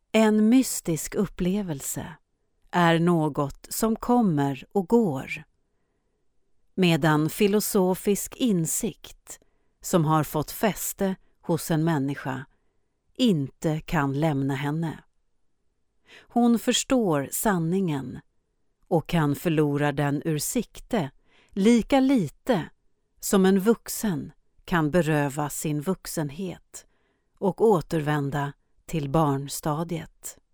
En mystisk upplevelse är något som kommer och går, medan filosofisk insikt som har fått fäste hos en människa inte kan lämna henne. Hon förstår sanningen och kan förlora den ur sikte lika lite som en vuxen kan beröva sin vuxenhet och återvända till barnstadiet.